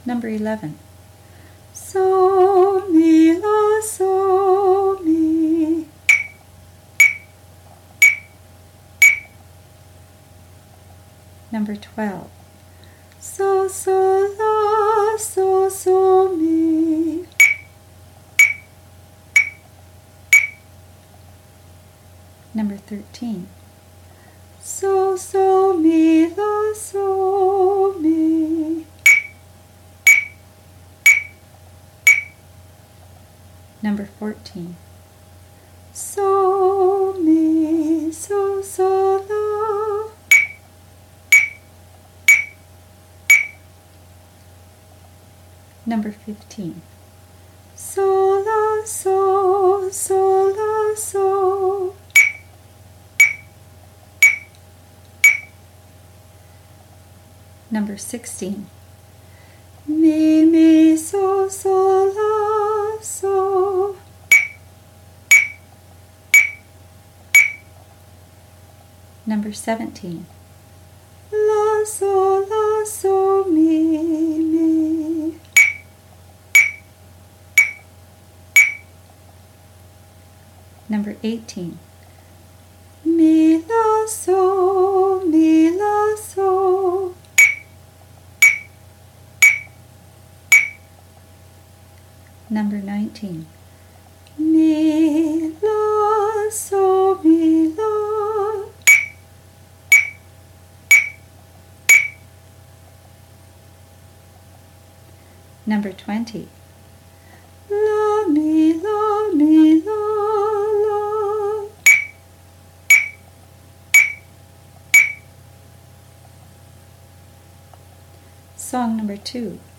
Number 11. So, mi, la, so, mi. Number 12. So, so, la, so, so, mi. Number 13. So, so, mi, la, so, mi. Number 14. So, mi, so, so, la. Number 15. So, la, so, so, la, so. Number 16. Mi, mi, so, so, la, so. Number 17. La, so, mi, mi. Number 18. Mi, la, so, mi, la, so. Number 19. Mi, la, so, mi, la. Number 20. La, mi, la, mi, la, la. Song number 2.